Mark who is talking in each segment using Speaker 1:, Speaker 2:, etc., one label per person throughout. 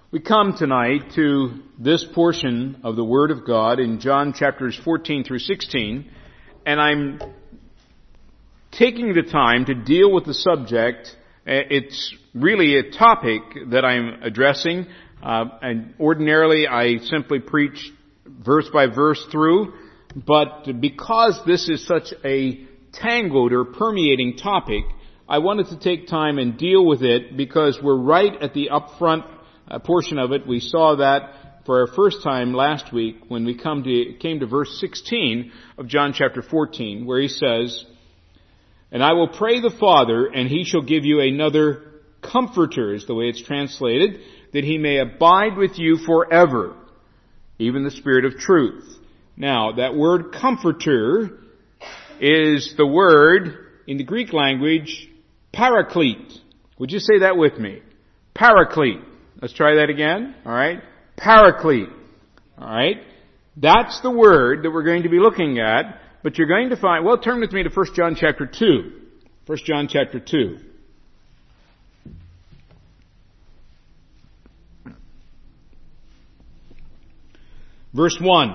Speaker 1: We come tonight to this portion of the Word of God in John chapters 14 through 16, and I'm taking the time to deal with the subject. It's really a topic that I'm addressing, and ordinarily I simply preach verse by verse through, but because this is such a tangled or permeating topic, I wanted to take time and deal with it because we're right at the upfront portion of it. We saw that for our first time last week when we came to verse 16 of John chapter 14, where he says, "And I will pray the Father, and he shall give you another Comforter," is the way it's translated, "that he may abide with you forever, even the Spirit of truth." Now, that word Comforter is the word in the Greek language, Paraclete. Would you say that with me? Paraclete. Let's try that again. All right. Paraclete. All right. That's the word that we're going to be looking at. But you're going to find, well, turn with me to 1 John chapter 2. 1 John chapter 2. Verse 1.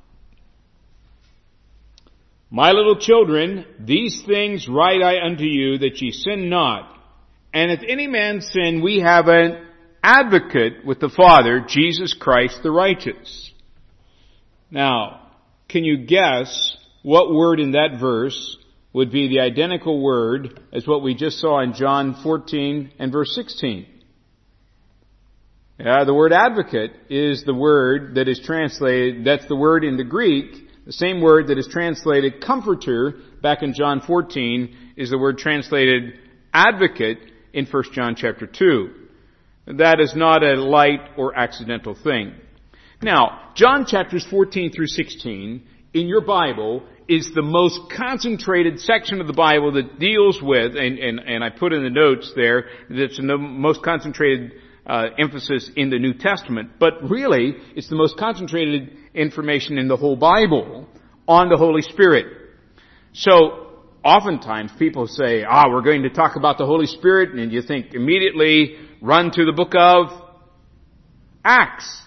Speaker 1: "My little children, these things write I unto you, that ye sin not. And if any man sin, we have an advocate with the Father, Jesus Christ the righteous." Now, can you guess what word in that verse would be the identical word as what we just saw in John 14 and verse 16? Yeah, the word advocate is the word that is translated, that's the word in the Greek, the same word that is translated comforter back in John 14 is the word translated advocate in 1 John chapter 2. That is not a light or accidental thing. Now, John chapters 14 through 16 in your Bible is the most concentrated section of the Bible that deals with, and I put in the notes there, that's the most concentrated emphasis in the New Testament, but really it's the most concentrated information in the whole Bible on the Holy Spirit. So, oftentimes people say, we're going to talk about the Holy Spirit, and you think immediately run to the book of Acts.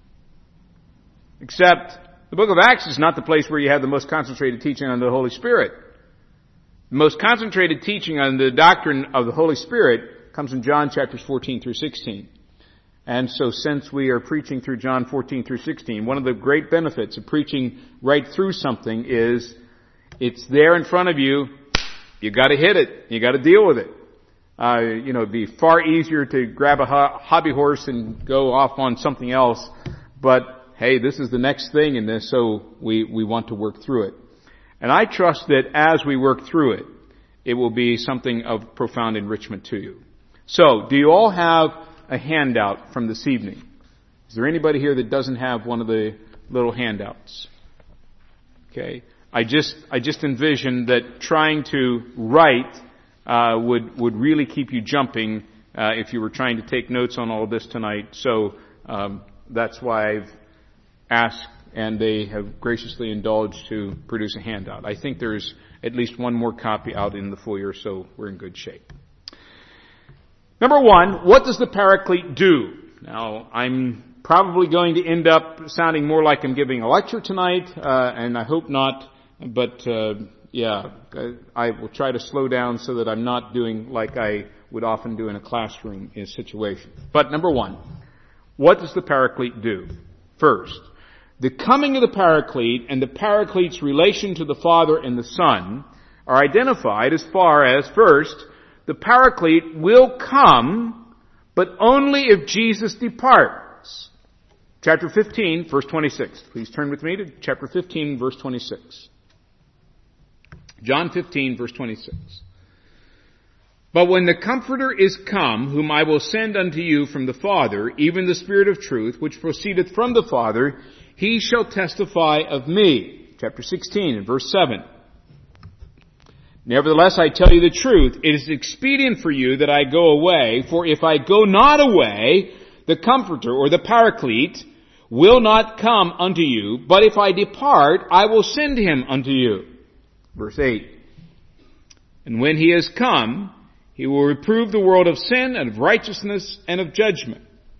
Speaker 1: Except the book of Acts is not the place where you have the most concentrated teaching on the Holy Spirit. The most concentrated teaching on the doctrine of the Holy Spirit comes in John chapters 14 through 16. And so since we are preaching through John 14 through 16, one of the great benefits of preaching right through something is it's there in front of you. You got to hit it. You got to deal with it. It'd be far easier to grab a hobby horse and go off on something else. But hey, this is the next thing in this, so we want to work through it. And I trust that as we work through it, it will be something of profound enrichment to you. So, do you all have a handout from this evening? Is there anybody here that doesn't have one of the little handouts? Okay. I just envisioned that trying to write would really keep you jumping if you were trying to take notes on all of this tonight. So that's why I've asked, and they have graciously indulged to produce a handout. I think there's at least one more copy out in the foyer, so we're in good shape. Number one, what does the Paraclete do? Now, I'm probably going to end up sounding more like I'm giving a lecture tonight, and I hope not, but I will try to slow down so that I'm not doing like I would often do in a classroom in a situation. But number one, what does the Paraclete do? First, the coming of the Paraclete and the Paraclete's relation to the Father and the Son are identified as far as, first, the Paraclete will come, but only if Jesus departs. Chapter 15, verse 26. Please turn with me to chapter 15, verse 26. John 15, verse 26. "But when the Comforter is come, whom I will send unto you from the Father, even the Spirit of truth, which proceedeth from the Father, he shall testify of me." Chapter 16 and verse 7. "Nevertheless, I tell you the truth, it is expedient for you that I go away, for if I go not away, the Comforter, or the Paraclete, will not come unto you, but if I depart, I will send him unto you." Verse 8. "And when he is come, he will reprove the world of sin and of righteousness and of judgment."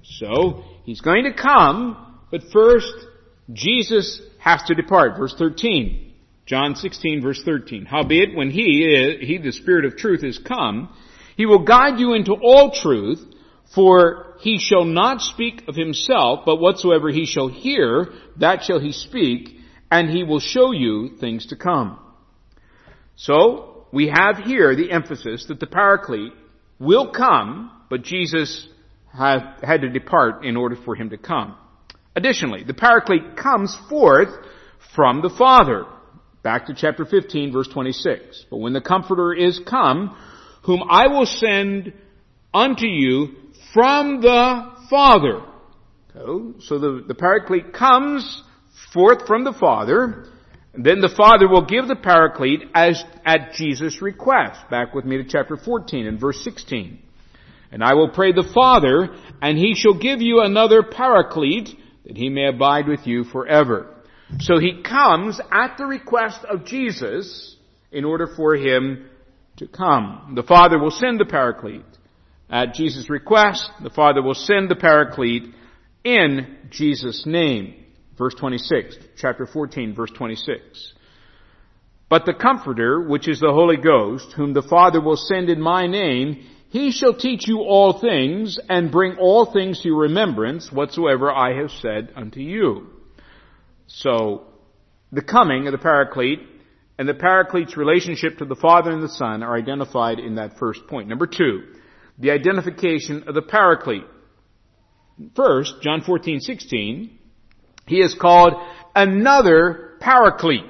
Speaker 1: So, He's going to come, but first, Jesus has to depart. Verse 13. John 16, verse 13. Howbeit, when He, the Spirit of truth, is come, He will guide you into all truth, for He shall not speak of Himself, but whatsoever He shall hear, that shall He speak, and He will show you things to come. So, we have here the emphasis that the Paraclete will come, but Jesus had to depart in order for Him to come. Additionally, the Paraclete comes forth from the Father. Back to chapter 15, verse 26. But when the Comforter is come, whom I will send unto you from the Father. So the Paraclete comes forth from the Father, and then the Father will give the Paraclete as at Jesus' request. Back with me to chapter 14 and verse 16. And I will pray the Father, and He shall give you another Paraclete, that He may abide with you forever. So He comes at the request of Jesus in order for Him to come. The Father will send the Paraclete. At Jesus' request, the Father will send the Paraclete in Jesus' name. Verse 26, chapter 14, verse 26. But the Comforter, which is the Holy Ghost, whom the Father will send in my name, He shall teach you all things, and bring all things to your remembrance, whatsoever I have said unto you. So, the coming of the Paraclete and the Paraclete's relationship to the Father and the Son are identified in that first point. Number 2, the identification of the Paraclete. First, John 14:16, He is called another Paraclete.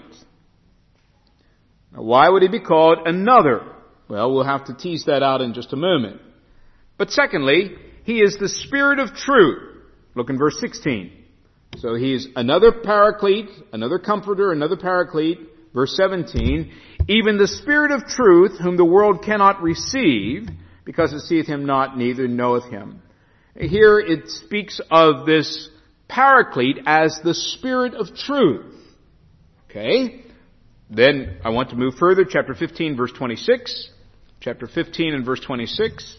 Speaker 1: Now, why would He be called another? Well, we'll have to tease that out in just a moment. But secondly, He is the Spirit of truth. Look in verse 16. So He's another Paraclete, another Comforter, another Paraclete. Verse 17, even the Spirit of truth, whom the world cannot receive, because it seeth Him not, neither knoweth Him. Here it speaks of this Paraclete as the Spirit of truth. Okay? Then I want to move further, chapter 15, verse 26. Chapter 15 and verse 26.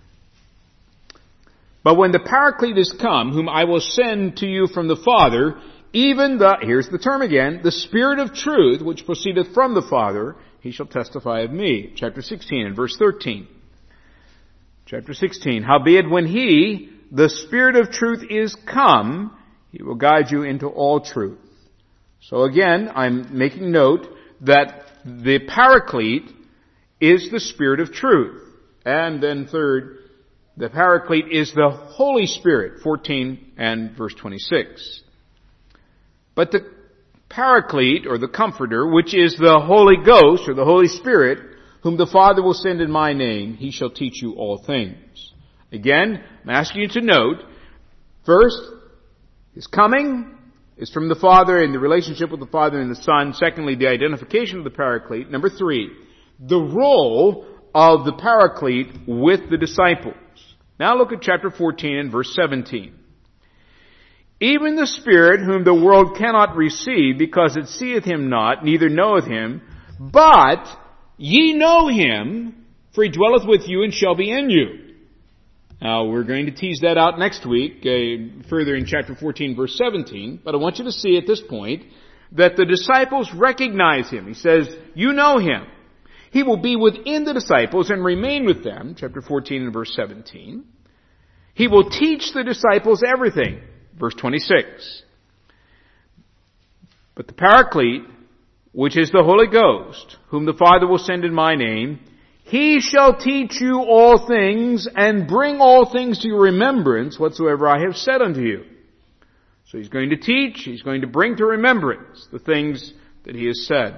Speaker 1: But when the Paraclete is come, whom I will send to you from the Father, even here's the term again, the Spirit of truth, which proceedeth from the Father, He shall testify of me. Chapter 16 and verse 13. Chapter 16. Howbeit when He, the Spirit of truth, is come, He will guide you into all truth. So again, I'm making note that the Paraclete is the Spirit of truth. And then third, the Paraclete is the Holy Spirit, 14 and verse 26. But the Paraclete, or the Comforter, which is the Holy Ghost, or the Holy Spirit, whom the Father will send in my name, He shall teach you all things. Again, I'm asking you to note, first, His coming is from the Father and the relationship with the Father and the Son. Secondly, the identification of the Paraclete. Number 3, the role of the Paraclete with the disciples. Now look at chapter 14 and verse 17. Even the Spirit whom the world cannot receive, because it seeth Him not, neither knoweth Him, but ye know Him, for He dwelleth with you and shall be in you. Now, we're going to tease that out next week, further in chapter 14, verse 17, but I want you to see at this point that the disciples recognize Him. He says, you know Him. He will be within the disciples and remain with them, chapter 14 and verse 17. He will teach the disciples everything, verse 26. But the Paraclete, which is the Holy Ghost, whom the Father will send in my name, He shall teach you all things and bring all things to your remembrance whatsoever I have said unto you. So He's going to teach, He's going to bring to remembrance the things that He has said.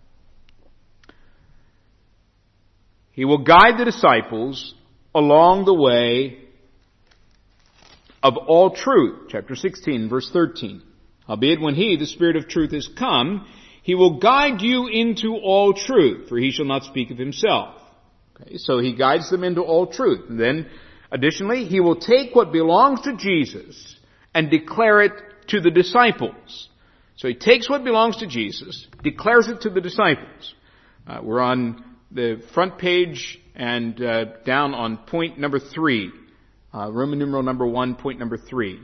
Speaker 1: He will guide the disciples along the way of all truth. Chapter 16, verse 13. Howbeit when He, the Spirit of truth, is come, He will guide you into all truth, for He shall not speak of Himself. Okay, so He guides them into all truth. And then, additionally, He will take what belongs to Jesus and declare it to the disciples. So He takes what belongs to Jesus, declares it to the disciples. We're on the front page and down on point number 3 Roman numeral number 1, point number 3.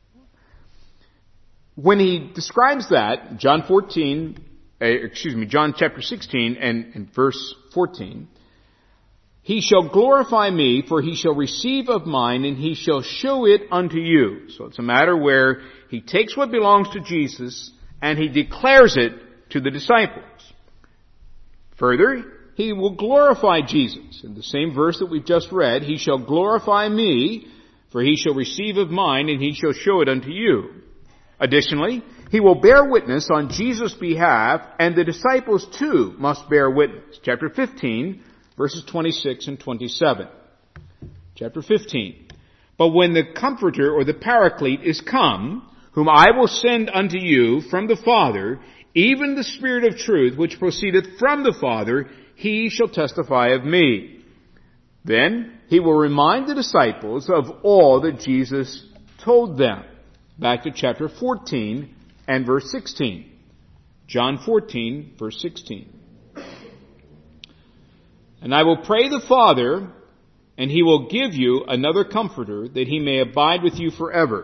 Speaker 1: When he describes that, John chapter 16 and verse 14, he shall glorify me, for he shall receive of mine, and he shall show it unto you. So it's a matter where he takes what belongs to Jesus and he declares it to the disciples. Further, he will glorify Jesus. In the same verse that we've just read, he shall glorify me, for he shall receive of mine, and he shall show it unto you. Additionally, he will bear witness on Jesus' behalf, and the disciples too must bear witness. Chapter 15, verses 26 and 27. Chapter 15. But when the Comforter, or the Paraclete, is come, whom I will send unto you from the Father, even the Spirit of truth, which proceedeth from the Father, he shall testify of me. Then he will remind the disciples of all that Jesus told them. Back to chapter 14 and verse 16. John 14, verse 16. And I will pray the Father, and he will give you another Comforter, that he may abide with you forever.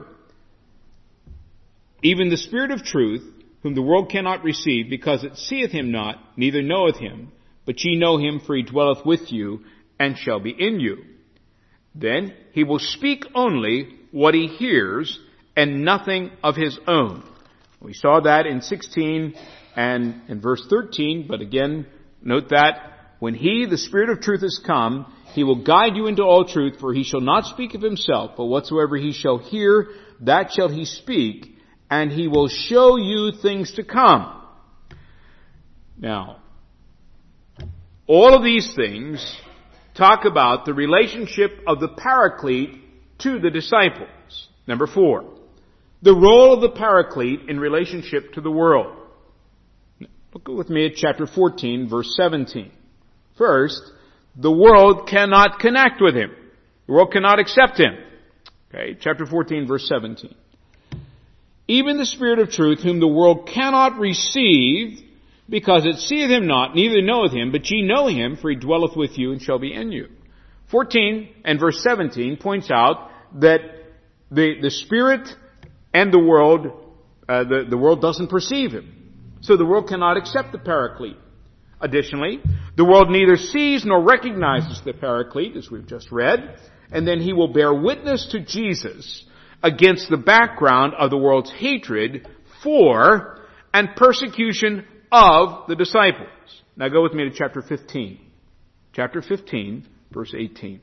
Speaker 1: Even the Spirit of truth, whom the world cannot receive, because it seeth him not, neither knoweth him. But ye know him, for he dwelleth with you, and shall be in you. Then he will speak only what he hears, and nothing of his own. We saw that in 16 and in verse 13, but again, note that when he, the Spirit of truth, is come, he will guide you into all truth, for he shall not speak of himself, but whatsoever he shall hear, that shall he speak, and he will show you things to come. Now, all of these things talk about the relationship of the Paraclete to the disciples. Number 4, the role of the Paraclete in relationship to the world. Look with me at chapter 14, verse 17. First, the world cannot connect with him. The world cannot accept him. Okay, chapter 14, verse 17. Even the Spirit of truth, whom the world cannot receive, because it seeth him not, neither knoweth him, but ye know him, for he dwelleth with you and shall be in you. 14 and verse 17 points out that the Spirit and the world doesn't perceive him. So the world cannot accept the Paraclete. Additionally, the world neither sees nor recognizes the Paraclete, as we've just read, and then he will bear witness to Jesus against the background of the world's hatred for and persecution of the disciples. Now go with me to chapter 15. Chapter 15, verse 18.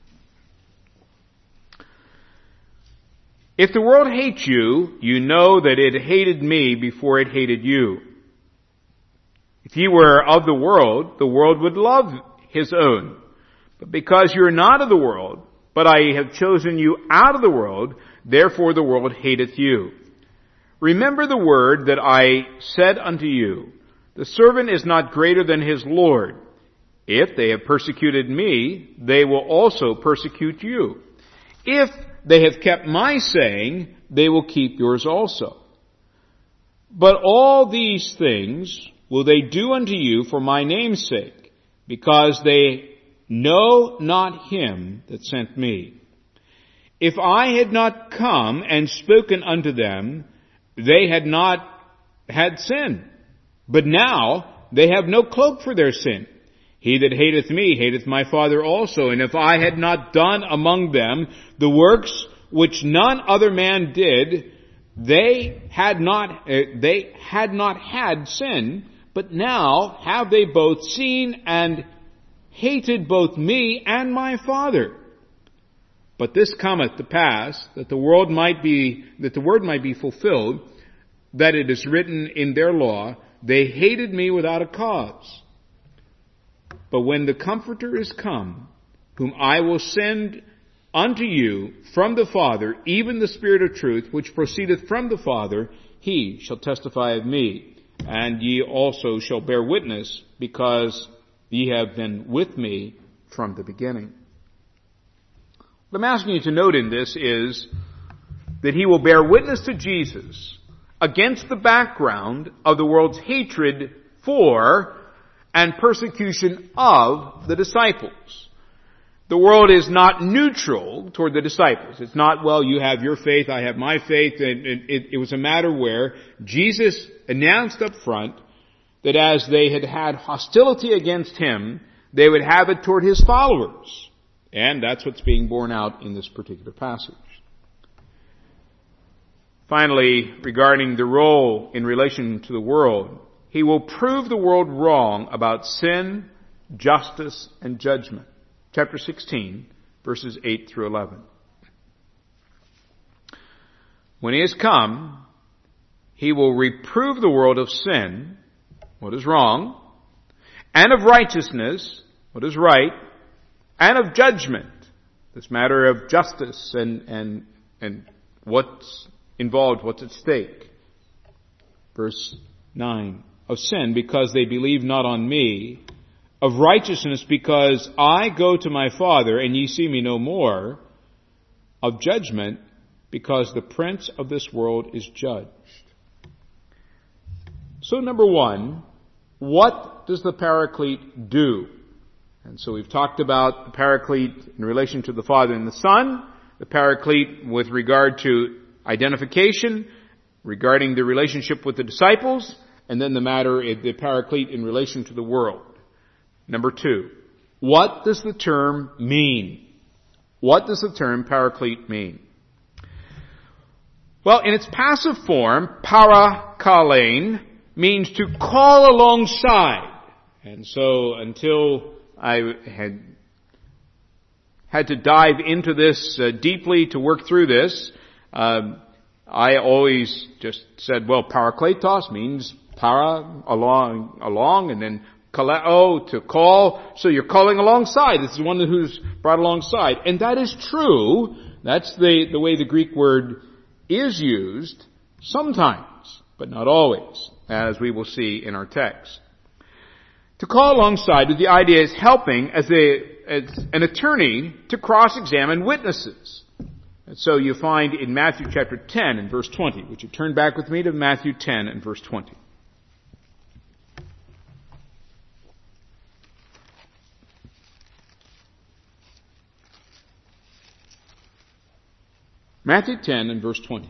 Speaker 1: If the world hates you, you know that it hated me before it hated you. If ye were of the world would love his own. But because you are not of the world, but I have chosen you out of the world, therefore the world hateth you. Remember the word that I said unto you, the servant is not greater than his Lord. If they have persecuted me, they will also persecute you. If they have kept my saying, they will keep yours also. But all these things will they do unto you for my name's sake, because they know not him that sent me. If I had not come and spoken unto them, they had not had sin. But now they have no cloak for their sin. He that hateth me hateth my Father also. And if I had not done among them the works which none other man did, they had not had sin. But now have they both seen and hated both me and my Father. But this cometh to pass, that the word might be fulfilled, that it is written in their law, they hated me without a cause. But when the Comforter is come, whom I will send unto you from the Father, even the Spirit of truth, which proceedeth from the Father, he shall testify of me. And ye also shall bear witness, because ye have been with me from the beginning. What I'm asking you to note in this is that he will bear witness to Jesus against the background of the world's hatred for and persecution of the disciples. the world is not neutral toward the disciples. It's not, well, you have your faith, I have my faith. It was a matter where Jesus announced up front that as they had hostility against him, they would have it toward his followers. And that's what's being borne out in this particular passage. Finally, regarding the role in relation to the world, he will prove the world wrong about sin, justice, and judgment. Chapter 16, verses 8 through 11. When he has come, he will reprove the world of sin, what is wrong, and of righteousness, what is right, and of judgment, this matter of justice and what's involved, what's at stake. Verse 9, of sin, because they believe not on me, of righteousness, because I go to my Father, and ye see me no more, of judgment, because the prince of this world is judged. So number one, what does the Paraclete do? And so we've talked about the Paraclete in relation to the Father and the Son, the Paraclete with regard to identification, regarding the relationship with the disciples, and then the Paraclete in relation to the world. Number two, what does the term mean? What does the term Paraclete mean? Well, in its passive form, parakalein means to call alongside. And so until I had to dive into this deeply to work through this, I always just said, well, parakletos means para, along, and then kaleo, to call. So you're calling alongside. This is one who's brought alongside. And that is true. That's the way the Greek word is used sometimes, but not always, as we will see in our text. To call alongside, the idea is helping as an attorney to cross-examine witnesses. And so you find in Matthew chapter 10 and verse 20. Would you turn back with me to Matthew 10 and verse 20? Matthew 10 and verse 20.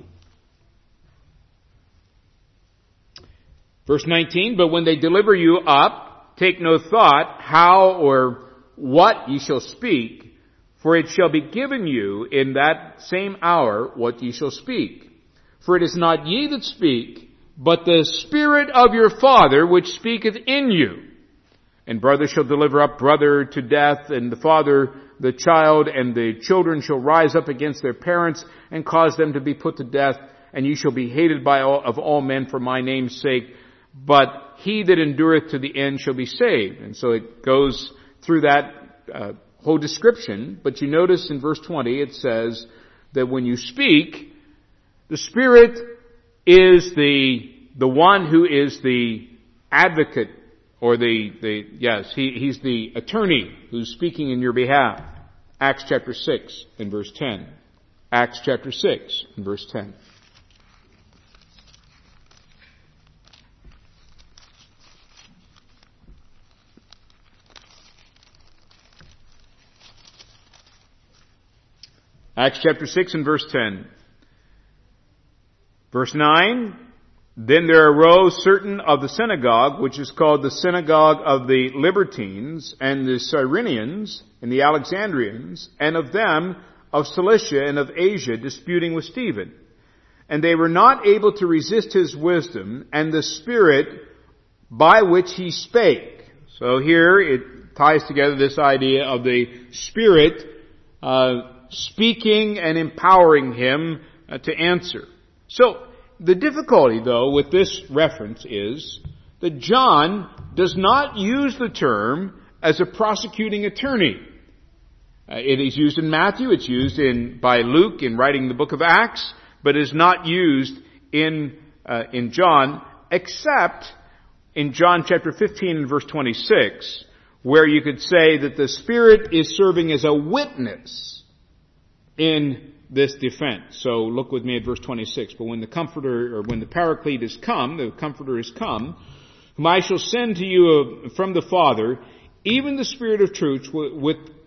Speaker 1: Verse 19, but when they deliver you up, take no thought how or what ye shall speak, for it shall be given you in that same hour what ye shall speak. For it is not ye that speak, but the Spirit of your Father which speaketh in you. And brother shall deliver up brother to death, and the father the child, and the children shall rise up against their parents and cause them to be put to death, and ye shall be hated of all men for my name's sake. But he that endureth to the end shall be saved. And so it goes through that whole description. But you notice in verse 20 it says that when you speak, the Spirit is the one who is the advocate, or he's the attorney who's speaking in your behalf. Acts chapter 6 and verse 10. Acts chapter 6 and verse 10. Acts chapter 6 and verse 10. Verse 9, then there arose certain of the synagogue, which is called the synagogue of the Libertines, and the Cyrenians, and the Alexandrians, and of them of Cilicia and of Asia, disputing with Stephen. And they were not able to resist his wisdom, and the Spirit by which he spake. So here it ties together this idea of the Spirit speaking and empowering him to answer. So, the difficulty, though, with this reference is that John does not use the term as a prosecuting attorney. It is used in Matthew, it's used by Luke in writing the book of Acts, but is not used in John, except in John chapter 15 and verse 26, where you could say that the Spirit is serving as a witness in this defense. So look with me at verse 26. But when the Comforter, or when the Paraclete is come, the Comforter is come, whom I shall send to you from the Father, even the Spirit of truth,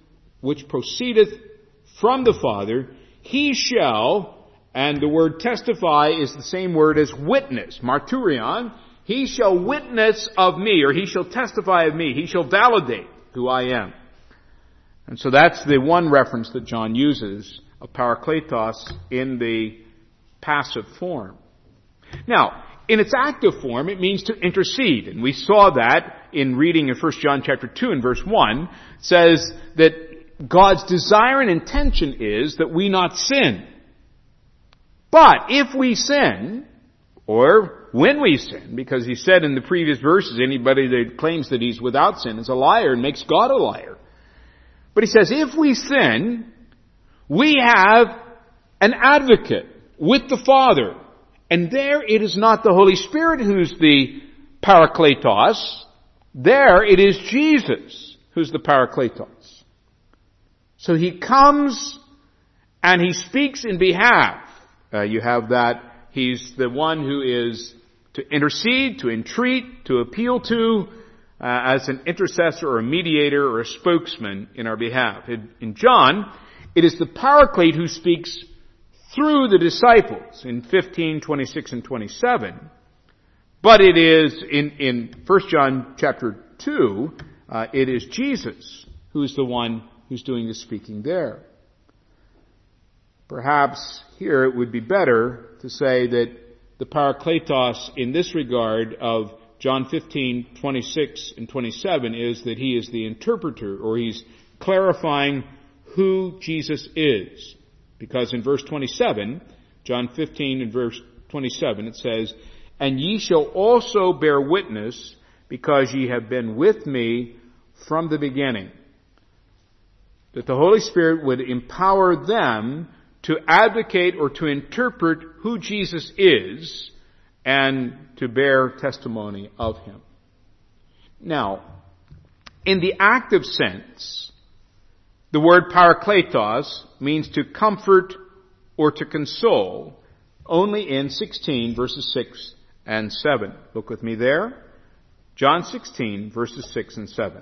Speaker 1: which proceedeth from the Father, he shall, and the word testify is the same word as witness, marturion, he shall witness of me, or he shall testify of me, he shall validate who I am. And so that's the one reference that John uses of parakletos in the passive form. Now, in its active form, it means to intercede. And we saw that in reading in 1 John chapter 2 and verse 1. It says that God's desire and intention is that we not sin. But if we sin, or when we sin, because he said in the previous verses, anybody that claims that he's without sin is a liar and makes God a liar. But he says, if we sin, we have an advocate with the Father. And there it is not the Holy Spirit who's the parakletos. There it is Jesus who's the parakletos. So he comes and he speaks in behalf. You have that. He's the one who is to intercede, to entreat, to appeal to, as an intercessor or a mediator or a spokesman in our behalf. In John, it is the Paraclete who speaks through the disciples in 15, 26, and 27. But it is in 1 John chapter 2, it is Jesus who is the one who's doing the speaking there. Perhaps here it would be better to say that the Parakletos in this regard of John 15, 26, and 27 is that he is the interpreter, or he's clarifying who Jesus is. Because in verse 27, John 15 and verse 27, it says, "And ye shall also bear witness, because ye have been with me from the beginning." That the Holy Spirit would empower them to advocate or to interpret who Jesus is and to bear testimony of him. Now, in the active sense, the word parakletos means to comfort or to console only in 16 verses 6 and 7. Look with me there. John 16 verses 6 and 7.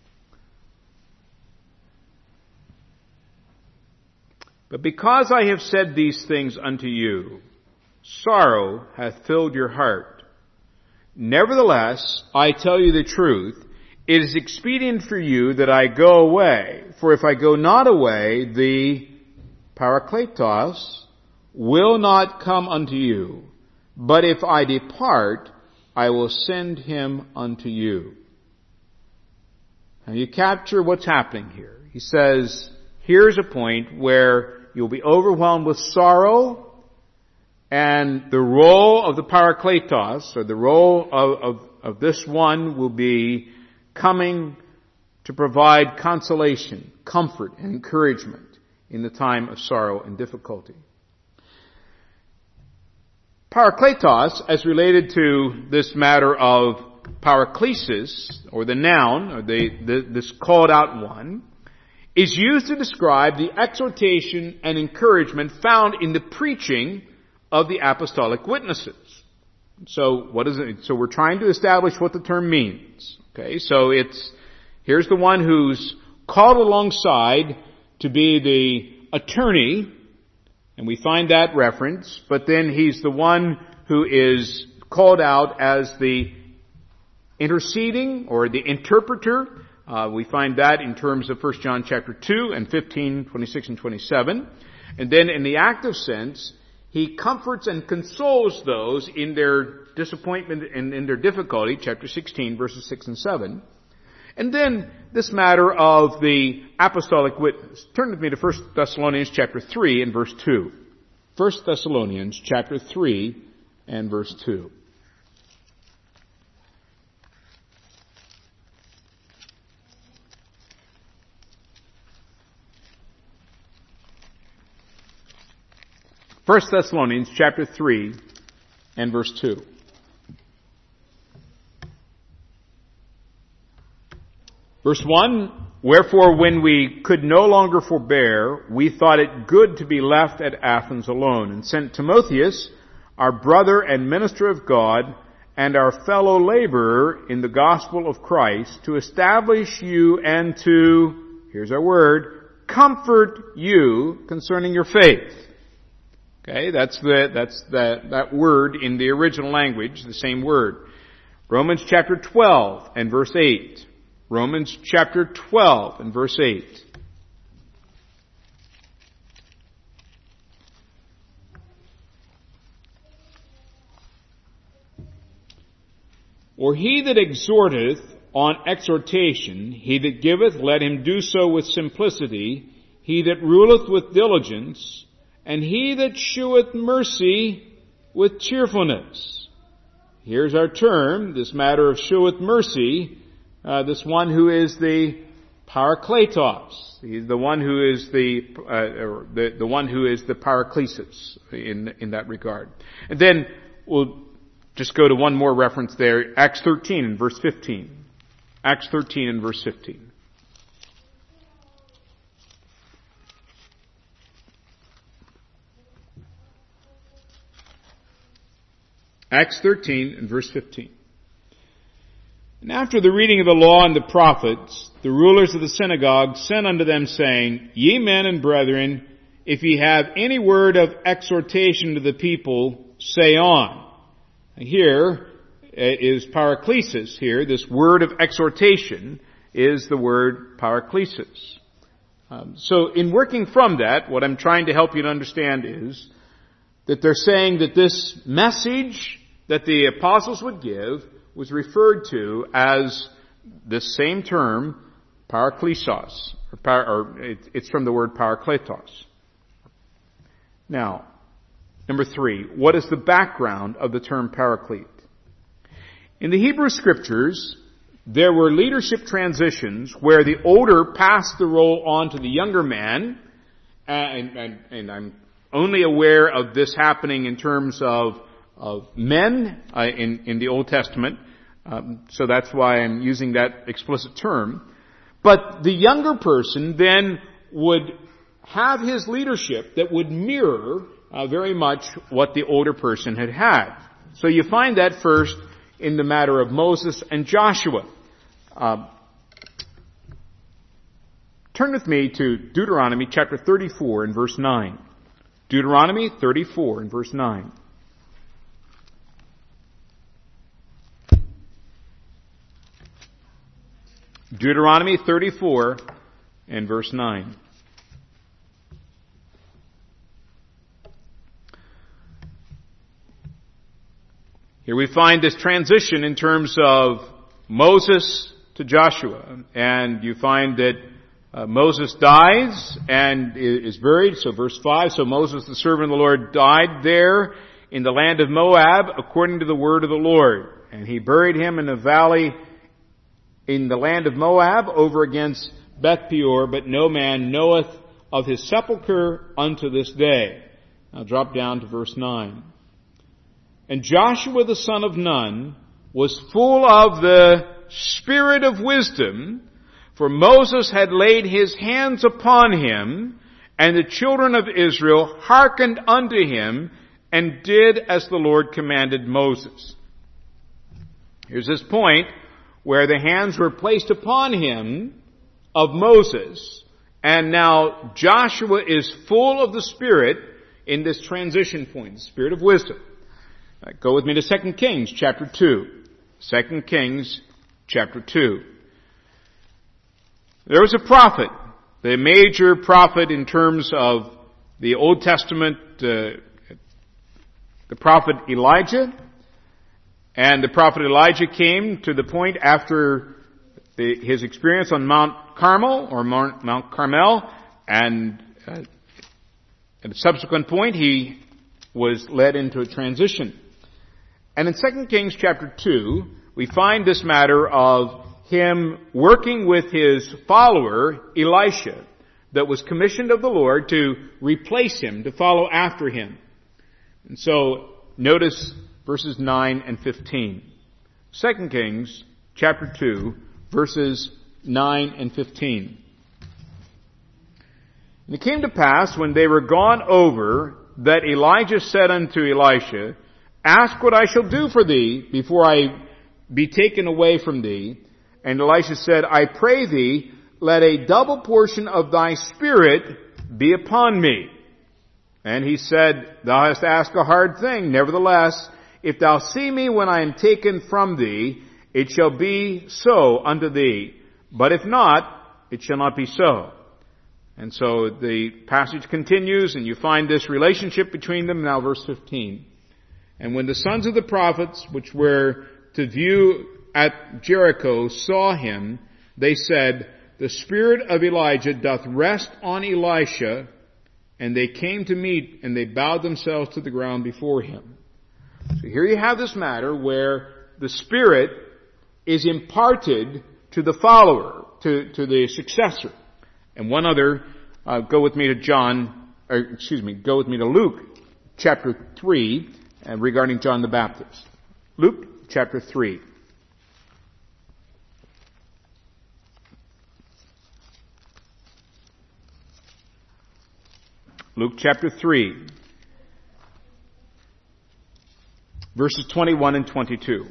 Speaker 1: "But because I have said these things unto you, sorrow hath filled your heart. Nevertheless, I tell you the truth, it is expedient for you that I go away. For if I go not away, the Parakletos will not come unto you. But if I depart, I will send him unto you." Now you capture what's happening here. He says, here's a point where you'll be overwhelmed with sorrow, and the role of the Parakletos, or the role of this one, will be coming to provide consolation, comfort, and encouragement in the time of sorrow and difficulty. Parakletos, as related to this matter of paraklesis, or the noun, or this called out one, is used to describe the exhortation and encouragement found in the preaching of the apostolic witnesses. So what is it? So we're trying to establish what the term means. Okay, so here's the one who's called alongside to be the attorney, and we find that reference, but then he's the one who is called out as the interceding or the interpreter. We find that in terms of 1 John chapter 2 and 15, 26 and 27. And then in the active sense, he comforts and consoles those in their disappointment and in their difficulty, chapter 16, verses 6 and 7. And then this matter of the apostolic witness. Turn with me to 1 Thessalonians chapter 3 and verse 2. 1 Thessalonians chapter 3 and verse 2. First Thessalonians chapter 3 and verse 2. Verse 1, "Wherefore when we could no longer forbear, we thought it good to be left at Athens alone, and sent Timotheus, our brother and minister of God, and our fellow laborer in the gospel of Christ, to establish you and to," here's our word, comfort you concerning your faith. Okay, that's that word in the original language, the same word. Romans chapter 12 and verse 8. Romans chapter 12 and verse 8. Or he that exhorteth on exhortation, he that giveth, let him do so with simplicity, he that ruleth with diligence, and he that sheweth mercy with cheerfulness. Here's our term, this matter of sheweth mercy, this one who is the parakletos. He's the one who is the one who is the paraklesis in that regard. And then we'll just go to one more reference there, Acts 13 and verse 15. Acts 13 and verse 15. Acts 13 and verse 15. And after the reading of the law and the prophets, the rulers of the synagogue sent unto them, saying, Ye men and brethren, if ye have any word of exhortation to the people, say on. And here is paraklesis here. This word of exhortation is the word paraklesis. So in working from that, what I'm trying to help you to understand is that they're saying that this message that the apostles would give was referred to as this same term, parakletos, it's from the word parakletos. Now, number 3, what is the background of the term paraclete? In the Hebrew Scriptures, there were leadership transitions where the older passed the role on to the younger man, and I'm only aware of this happening in terms of men in the Old Testament, so that's why I'm using that explicit term. But the younger person then would have his leadership that would mirror very much what the older person had had. So you find that first in the matter of Moses and Joshua. Turn with me to Deuteronomy chapter 34 and verse 9. Deuteronomy 34 and verse 9. Deuteronomy 34 and verse 9. Here we find this transition in terms of Moses to Joshua. And you find that Moses dies and is buried. So verse 5, so Moses, the servant of the Lord, died there in the land of Moab according to the word of the Lord. And he buried him in a valley in the land of Moab over against Beth Peor, but no man knoweth of his sepulchre unto this day. Now drop down to verse 9. And Joshua the son of Nun was full of the spirit of wisdom, for Moses had laid his hands upon him, and the children of Israel hearkened unto him, and did as the Lord commanded Moses. Here's this point where the hands were placed upon him of Moses, and now Joshua is full of the Spirit in this transition point, the Spirit of wisdom. Go with me to 2 Kings chapter 2. 2 Kings chapter 2. There was a prophet, the major prophet in terms of the Old Testament, the prophet Elijah. And the prophet Elijah came to the point after his experience on Mount Carmel, or Mount Carmel, and at a subsequent point he was led into a transition. And in 2 Kings chapter 2, we find this matter of him working with his follower, Elisha, that was commissioned of the Lord to replace him, to follow after him. And so, notice verses 9 and 15. 2 Kings chapter 2, verses 9 and 15. And it came to pass, when they were gone over, that Elijah said unto Elisha, Ask what I shall do for thee before I be taken away from thee. And Elisha said, I pray thee, let a double portion of thy Spirit be upon me. And he said, Thou hast asked a hard thing. Nevertheless, if thou see me when I am taken from thee, it shall be so unto thee. But if not, it shall not be so. And so the passage continues, and you find this relationship between them. Now verse 15. And when the sons of the prophets, which were to view at Jericho, saw him, they said, The spirit of Elijah doth rest on Elisha. And they came to meet, and they bowed themselves to the ground before him. So here you have this matter where the Spirit is imparted to the follower, to the successor. And one other, go with me to Luke chapter 3, regarding John the Baptist. Luke chapter 3. Luke chapter 3, verses 21 and 22.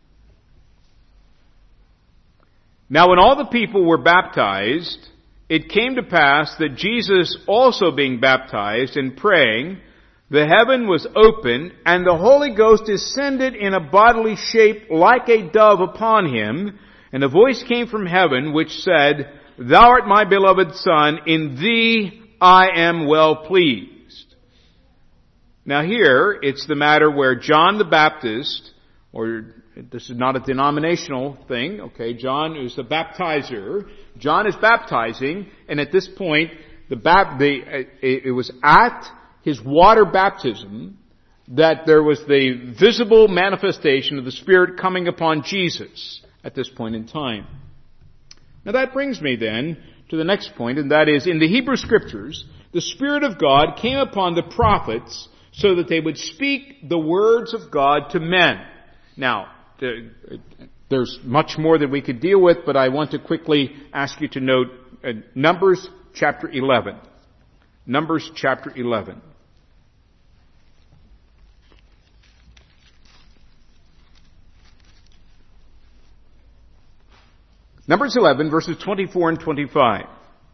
Speaker 1: Now when all the people were baptized, it came to pass that Jesus also being baptized and praying, the heaven was opened, and the Holy Ghost descended in a bodily shape like a dove upon him, and a voice came from heaven which said, Thou art my beloved Son, in thee I am well pleased. Now here, it's the matter where John the Baptist, or this is not a denominational thing, okay, John is the baptizer. John is baptizing, and at this point, it was at his water baptism that there was the visible manifestation of the Spirit coming upon Jesus at this point in time. Now that brings me then to the next point, and that is, in the Hebrew Scriptures, the Spirit of God came upon the prophets so that they would speak the words of God to men. Now, there's much more that we could deal with, but I want to quickly ask you to note Numbers chapter 11. Numbers chapter 11. Numbers 11, verses 24 and 25.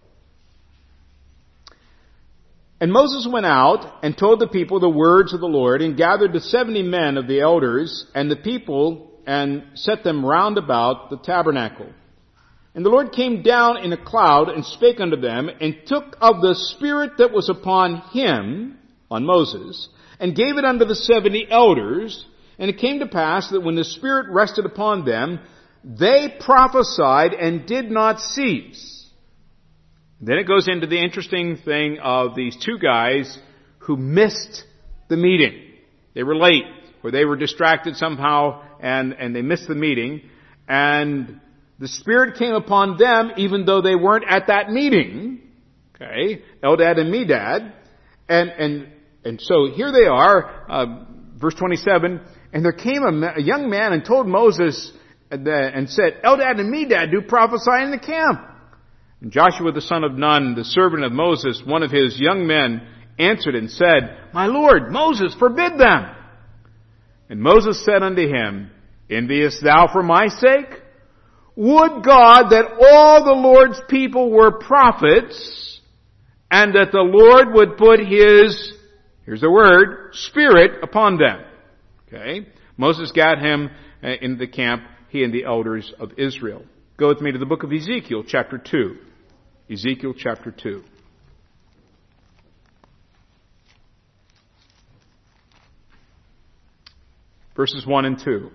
Speaker 1: And Moses went out and told the people the words of the Lord, and gathered the 70 men of the elders and the people, and set them round about the tabernacle. And the Lord came down in a cloud and spake unto them, and took of the Spirit that was upon him, on Moses, and gave it unto the 70 elders. And it came to pass that when the Spirit rested upon them, they prophesied and did not cease. Then it goes into the interesting thing of these two guys who missed the meeting. They were late, or they were distracted somehow, and they missed the meeting. And the Spirit came upon them even though they weren't at that meeting. Okay, Eldad and Medad. And so here they are, verse 27, and there came a young man and told Moses and said, Eldad and Medad do prophesy in the camp. And Joshua the son of Nun, the servant of Moses, one of his young men, answered and said, My Lord, Moses, forbid them. And Moses said unto him, Enviest thou for my sake? Would God that all the Lord's people were prophets, and that the Lord would put his, here's the word, Spirit upon them. Okay? Moses got him in the camp, he and the elders of Israel. Go with me to the book of Ezekiel, chapter 2. Ezekiel, chapter 2. Verses 1 and 2.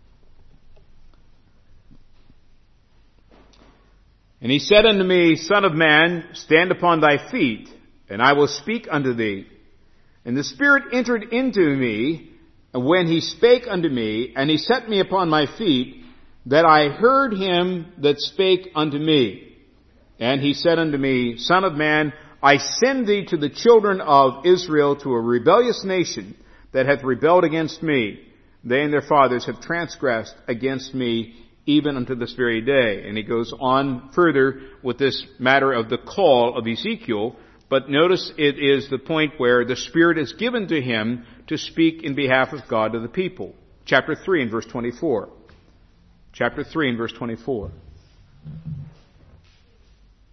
Speaker 1: And he said unto me, Son of man, stand upon thy feet, and I will speak unto thee. And the Spirit entered into me, and when he spake unto me, and he set me upon my feet, that I heard him that spake unto me. And he said unto me, Son of man, I send thee to the children of Israel, to a rebellious nation that hath rebelled against me. They and their fathers have transgressed against me, even unto this very day. And he goes on further with this matter of the call of Ezekiel. But notice it is the point where the Spirit is given to him to speak in behalf of God to the people. Chapter 3 and verse 24. Chapter 3 and verse 24.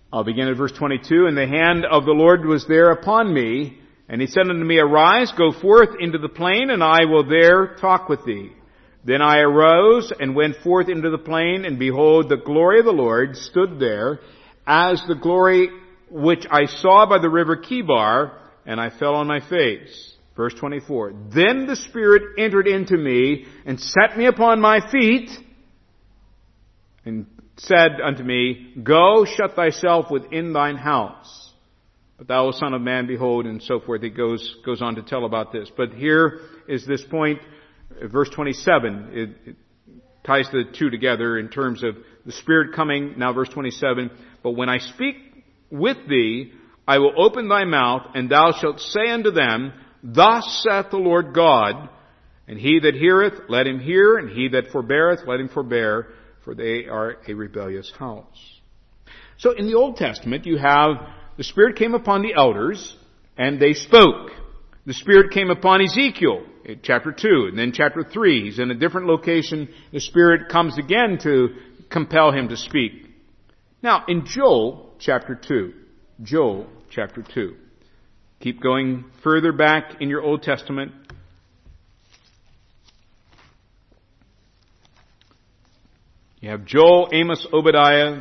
Speaker 1: I'll begin at verse 22. And the hand of the Lord was there upon me, and he said unto me, Arise, go forth into the plain, and I will there talk with thee. Then I arose and went forth into the plain, and behold, the glory of the Lord stood there, as the glory which I saw by the river Chebar, and I fell on my face. Verse 24. Then the Spirit entered into me, and set me upon my feet, and said unto me, Go, shut thyself within thine house. But thou, O son of man, behold, and so forth. It goes on to tell about this. But here is this point, verse 27. It ties the two together in terms of the Spirit coming. Now verse 27. But when I speak with thee, I will open thy mouth, and thou shalt say unto them, Thus saith the Lord God, and he that heareth, let him hear, and he that forbeareth, let him forbear, for they are a rebellious house. So in the Old Testament, you have the Spirit came upon the elders, and they spoke. The Spirit came upon Ezekiel in chapter 2, and then chapter 3. He's in a different location. The Spirit comes again to compel him to speak. Now, in Joel chapter 2, keep going further back in your Old Testament. You have Joel, Amos, Obadiah,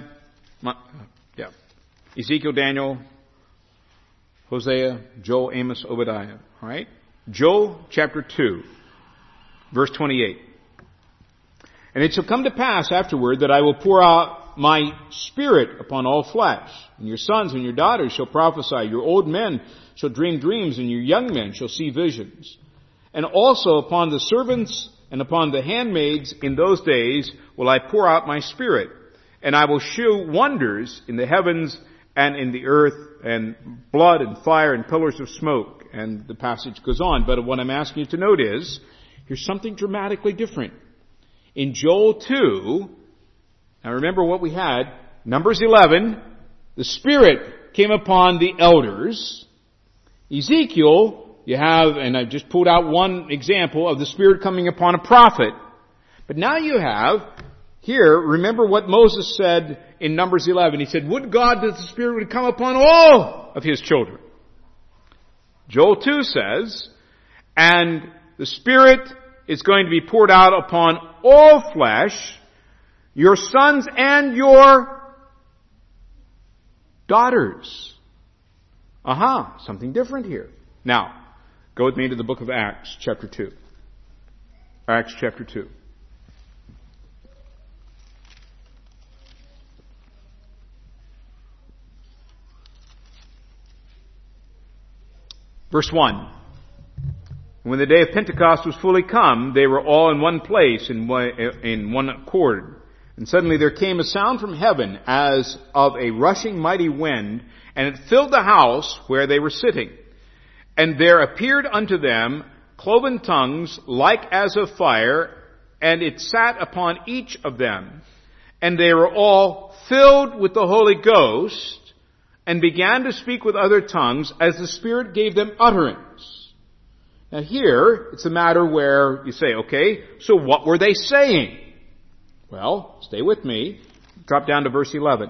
Speaker 1: Ezekiel, Daniel, Hosea, Joel, Amos, Obadiah. All right? Joel chapter 2, verse 28. And it shall come to pass afterward that I will pour out my Spirit upon all flesh, and your sons and your daughters shall prophesy, your old men shall dream dreams, and your young men shall see visions. And also upon the servants and upon the handmaids in those days will I pour out my Spirit, and I will shew wonders in the heavens and in the earth, and blood and fire and pillars of smoke. And the passage goes on. But what I'm asking you to note is, here's something dramatically different. In Joel 2, now remember what we had, Numbers 11, the Spirit came upon the elders. Ezekiel, you have, and I've just pulled out one example of the Spirit coming upon a prophet. But now you have, here, remember what Moses said in Numbers 11. He said, Would God that the Spirit would come upon all of His children. Joel 2 says, and the Spirit is going to be poured out upon all flesh, your sons and your daughters. Something different here. Now, go with me to the book of Acts, chapter 2. Acts chapter 2. Verse 1. When the day of Pentecost was fully come, they were all in one place, in one accord. And suddenly there came a sound from heaven as of a rushing mighty wind, and it filled the house where they were sitting. And there appeared unto them cloven tongues like as of fire, and it sat upon each of them. And they were all filled with the Holy Ghost, and began to speak with other tongues as the Spirit gave them utterance. Now here, it's a matter where you say, okay, so what were they saying? Well, stay with me. Drop down to verse 11.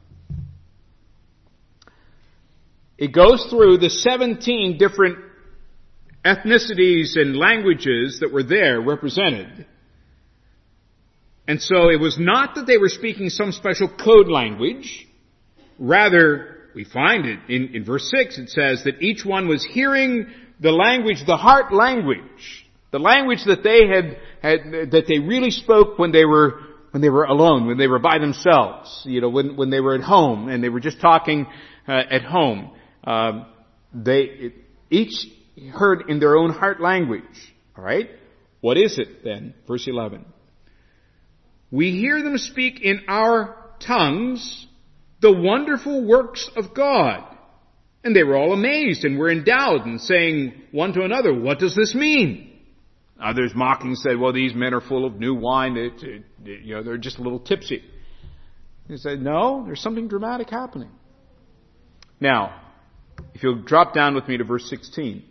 Speaker 1: It goes through the 17 different ethnicities and languages that were there represented. And so it was not that they were speaking some special code language. Rather, we find it in verse 6, it says that each one was hearing the language, the heart language, the language that they that they really spoke when they were alone, when they were by themselves, when they were at home and they were just talking at home. They each heard in their own heart language. All right? What is it then? Verse 11. We hear them speak in our tongues the wonderful works of God. And they were all amazed and were endowed and saying one to another, what does this mean? Others mocking said, well, these men are full of new wine. They're just a little tipsy. He said, no, there's something dramatic happening. Now, if you'll drop down with me to verse 16.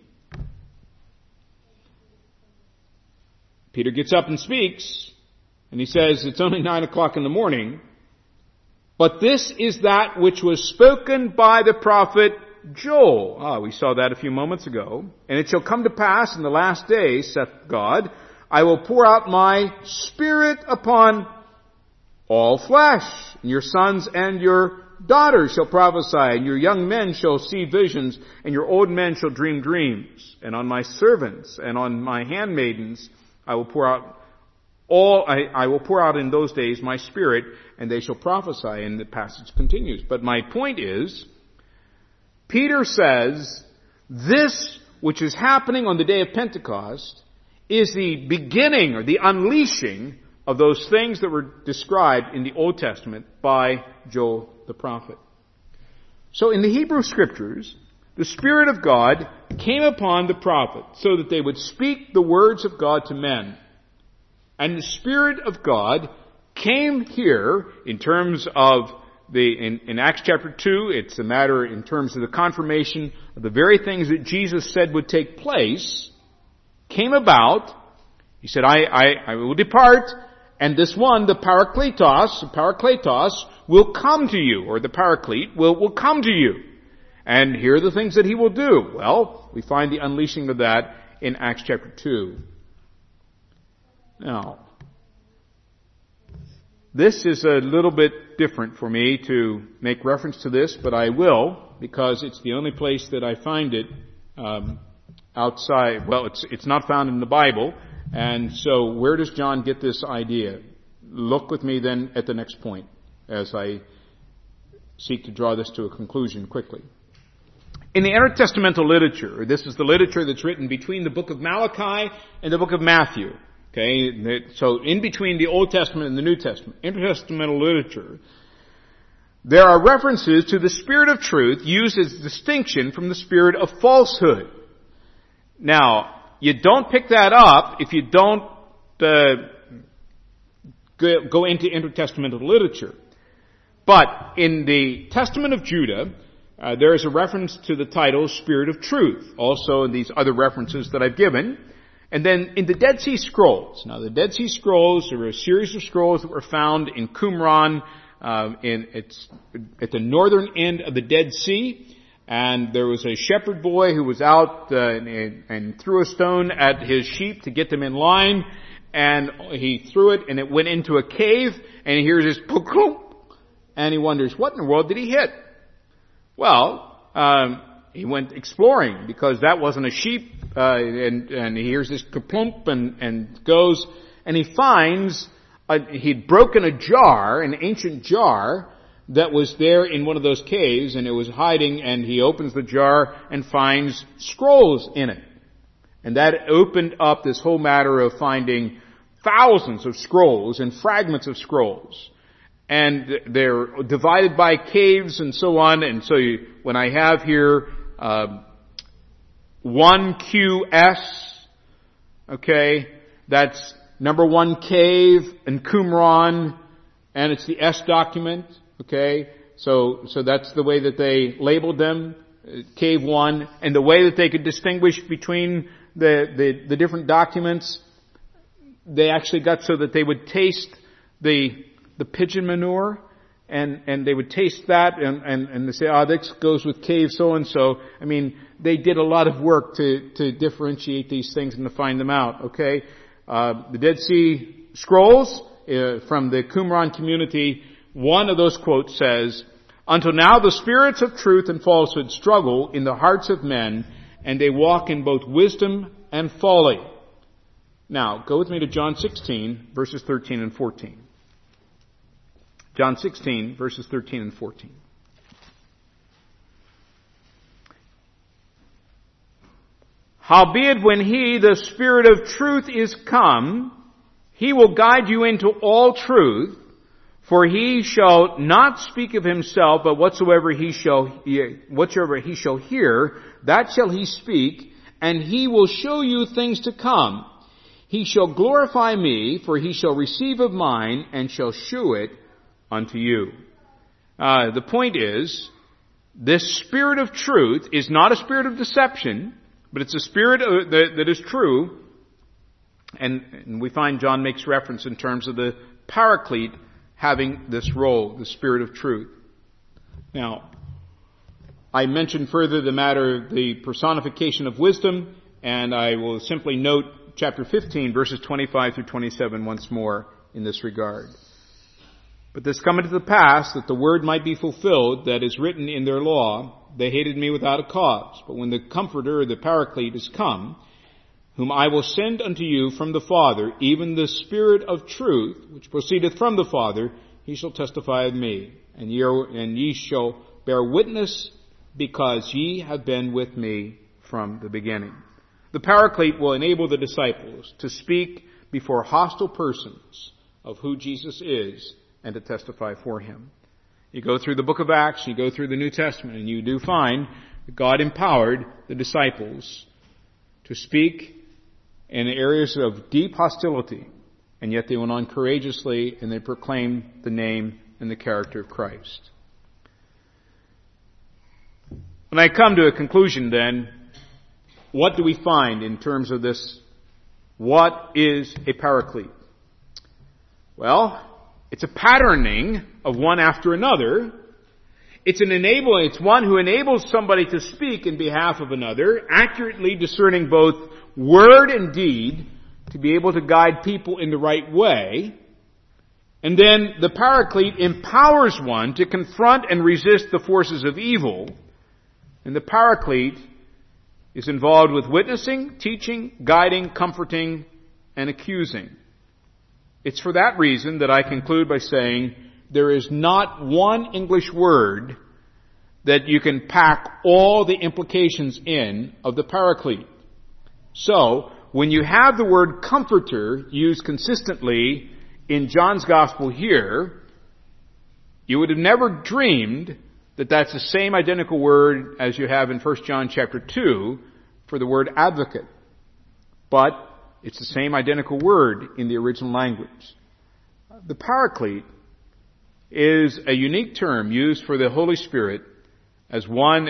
Speaker 1: Peter gets up and speaks, and he says, it's only 9 o'clock in the morning. But this is that which was spoken by the prophet Joel. We saw that a few moments ago. And it shall come to pass in the last days, saith God, I will pour out my Spirit upon all flesh. And your sons and your daughters shall prophesy, and your young men shall see visions, and your old men shall dream dreams. And on my servants and on my handmaidens I will pour out I will pour out in those days my Spirit, and they shall prophesy. And the passage continues. But my point is, Peter says, this which is happening on the day of Pentecost is the beginning or the unleashing of those things that were described in the Old Testament by Joel the prophet. So in the Hebrew Scriptures, the Spirit of God came upon the prophet so that they would speak the words of God to men. And the Spirit of God came here in terms of in Acts chapter 2, it's a matter in terms of the confirmation of the very things that Jesus said would take place, came about. He said, I will depart, and this one, the Parakletos, will come to you, or the Paraclete will come to you. And here are the things that he will do. Well, we find the unleashing of that in Acts chapter 2. Now, this is a little bit different for me to make reference to this, but I will, because it's the only place that I find it outside. Well, it's not found in the Bible, and so where does John get this idea? Look with me then at the next point as I seek to draw this to a conclusion quickly. In the intertestamental literature, this is the literature that's written between the book of Malachi and the book of Matthew. Okay, so in between the Old Testament and the New Testament, intertestamental literature, there are references to the Spirit of truth used as a distinction from the spirit of falsehood. Now, you don't pick that up if you don't go into intertestamental literature. But in the Testament of Judah, there is a reference to the title Spirit of Truth. Also in these other references that I've given. And then in the Dead Sea Scrolls. Now the Dead Sea Scrolls, there were a series of scrolls that were found in Qumran. It's at the northern end of the Dead Sea. And there was a shepherd boy who was out and threw a stone at his sheep to get them in line. And he threw it and it went into a cave. And he hears this pukuk. And he wonders, what in the world did he hit? Well, he went exploring because that wasn't a sheep, and he hears this kaplump and goes, and he finds he'd broken a jar, an ancient jar that was there in one of those caves, and it was hiding, and he opens the jar and finds scrolls in it. And that opened up this whole matter of finding thousands of scrolls and fragments of scrolls. And they're divided by caves and so on. And so when I have here 1QS, okay, that's number 1 cave in Qumran, and it's the S document, okay. So that's the way that they labeled them, cave 1, and the way that they could distinguish between the different documents, they actually got so that they would taste the pigeon manure, and they would taste that, and they say, this goes with cave so-and-so. I mean, they did a lot of work to differentiate these things and to find them out, okay? The Dead Sea Scrolls, from the Qumran community, one of those quotes says, "Until now the spirits of truth and falsehood struggle in the hearts of men, and they walk in both wisdom and folly." Now, go with me to John 16, verses 13 and 14. John 16, verses 13 and 14. "Howbeit when he, the Spirit of truth, is come, he will guide you into all truth, for he shall not speak of himself, but whatsoever he shall hear, that shall he speak, and he will show you things to come. He shall glorify me, for he shall receive of mine, and shall shew it unto you." The point is, this Spirit of truth is not a spirit of deception, but it's a spirit that is true. And we find John makes reference in terms of the Paraclete having this role, the Spirit of truth. Now, I mentioned further the matter of the personification of wisdom, and I will simply note chapter 15, verses 25 through 27 once more in this regard. But this cometh to the pass, that the word might be fulfilled, that is written in their law, they hated me without a cause. But when the Comforter, the Paraclete, is come, whom I will send unto you from the Father, even the Spirit of truth, which proceedeth from the Father, he shall testify of me. And ye shall bear witness, because ye have been with me from the beginning. The Paraclete will enable the disciples to speak before hostile persons of who Jesus is and to testify for him. You go through the book of Acts, you go through the New Testament, and you do find that God empowered the disciples to speak in areas of deep hostility, and yet they went on courageously and they proclaimed the name and the character of Christ. When I come to a conclusion then, what do we find in terms of this? What is a Paraclete? Well, it's a patterning of one after another. It's one who enables somebody to speak in behalf of another, accurately discerning both word and deed, to be able to guide people in the right way. And then the Paraclete empowers one to confront and resist the forces of evil. And the Paraclete is involved with witnessing, teaching, guiding, comforting, and accusing. It's for that reason that I conclude by saying there is not one English word that you can pack all the implications in of the Paraclete. So, when you have the word comforter used consistently in John's Gospel here, you would have never dreamed that that's the same identical word as you have in 1 John chapter 2 for the word advocate. But it's the same identical word in the original language. The Paraclete is a unique term used for the Holy Spirit it's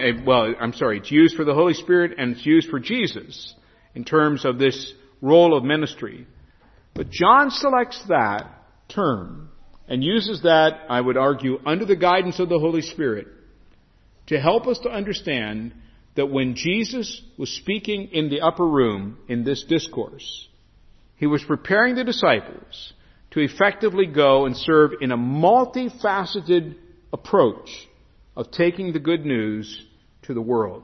Speaker 1: used for the Holy Spirit and it's used for Jesus in terms of this role of ministry. But John selects that term and uses that, I would argue, under the guidance of the Holy Spirit to help us to understand that when Jesus was speaking in the upper room in this discourse, he was preparing the disciples to effectively go and serve in a multifaceted approach of taking the good news to the world.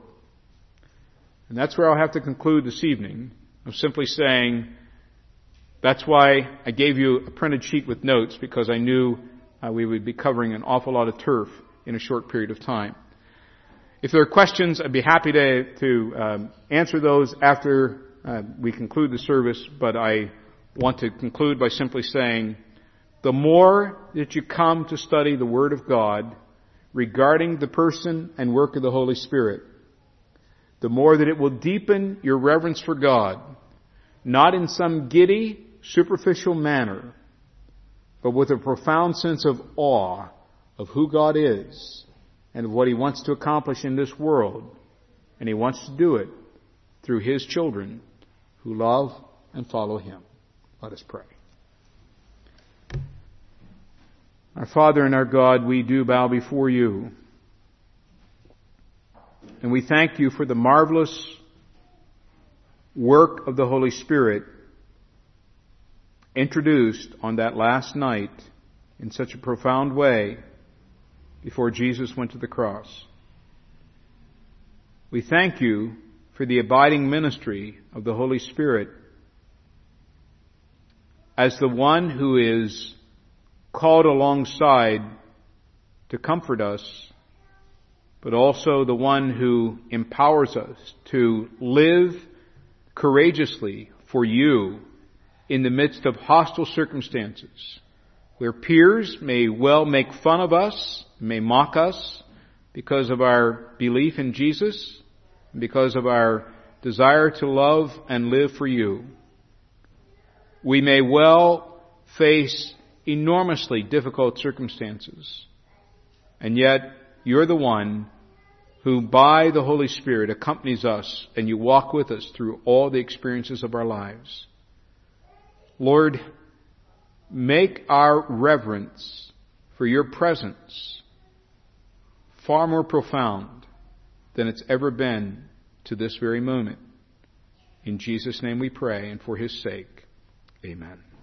Speaker 1: And that's where I'll have to conclude this evening. I'm simply saying that's why I gave you a printed sheet with notes, because I knew we would be covering an awful lot of turf in a short period of time. If there are questions, I'd be happy to answer those after we conclude the service, but I want to conclude by simply saying the more that you come to study the Word of God regarding the person and work of the Holy Spirit, the more that it will deepen your reverence for God, not in some giddy, superficial manner, but with a profound sense of awe of who God is and of what He wants to accomplish in this world. And He wants to do it through His children who love and follow Him. Let us pray. Our Father and our God, we do bow before You. And we thank You for the marvelous work of the Holy Spirit introduced on that last night in such a profound way before Jesus went to the cross. We thank You for the abiding ministry of the Holy Spirit as the one who is called alongside to comfort us, but also the one who empowers us to live courageously for You in the midst of hostile circumstances, where peers may well make fun of us, may mock us because of our belief in Jesus, because of our desire to love and live for You. We may well face enormously difficult circumstances, and yet You're the one who by the Holy Spirit accompanies us, and You walk with us through all the experiences of our lives. Lord, make our reverence for your presence far more profound than it's ever been to this very moment. In Jesus' name we pray, and for His sake, amen.